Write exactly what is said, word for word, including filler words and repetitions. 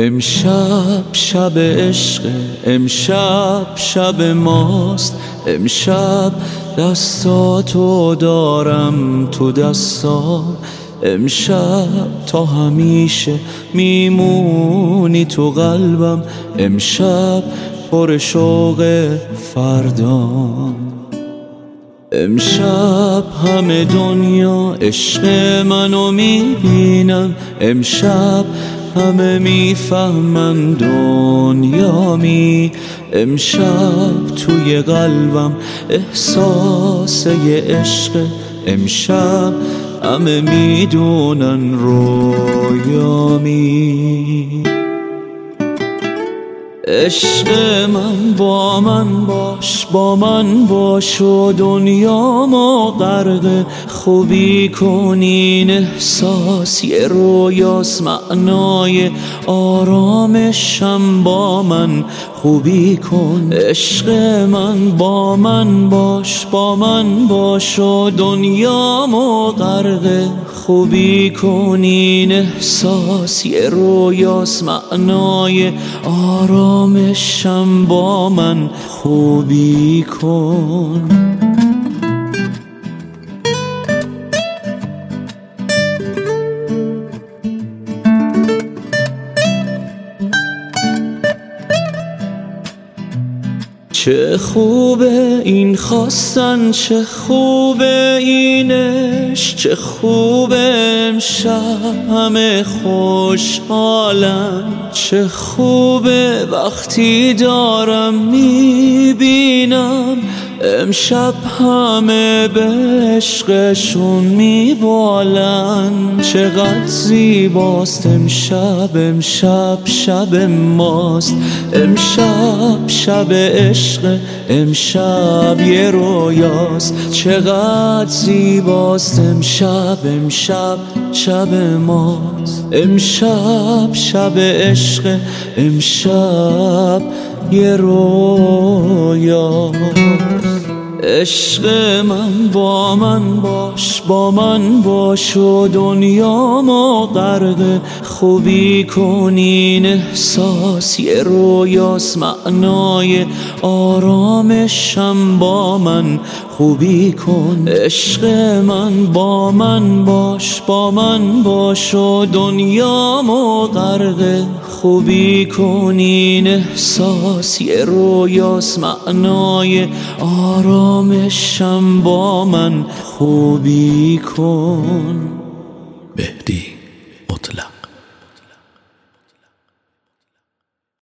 امشب شب عشق، امشب شب ماست. امشب دستاتو دارم تو دستام. امشب تا همیشه میمونی تو قلبم. امشب پر شوق فردام. امشب همه دنیا عشق منو میبینن. امشب همه میفهمن دنیامی. امشب توی قلبم احساس یه عشق. امشب همه میدونن رویامی. عشق من با من باش، با من باش و دنیامو غرق خوبی کنین. احساس یه رویاست، معنای آرامشم با من خوبی کن. عشق من با من باش، با من باش و دنیامو غرق خوبی کنین. احساس یه رویاست، معنای آرامشم با من خوبی کن. چه خوبه این خواستن، چه خوبه اینش، چه خوبه امشب همه خوشحالن. چه خوبه وقتی دارم میبینم امشب همه به عشقشون میبالن. چقدر زیباست امشب، امشب شب ماست. امشب شب عشق، امشب یه رویاست. چقدر زیباست امشب، امشب شب ماست. امشب شب عشق، امشب یه رویاست. عشق من با من باش، با من باش و دنیامو غرق خوبی کنین. احساس یه رویاست، معنای آرامشم با من خوبی کن. عشق من با من باش، با من باش و دنیامو غرق خوبی کنین. احساس یه رویاست، معنای آرامشم با من خوبی کن. مهدی مطلق.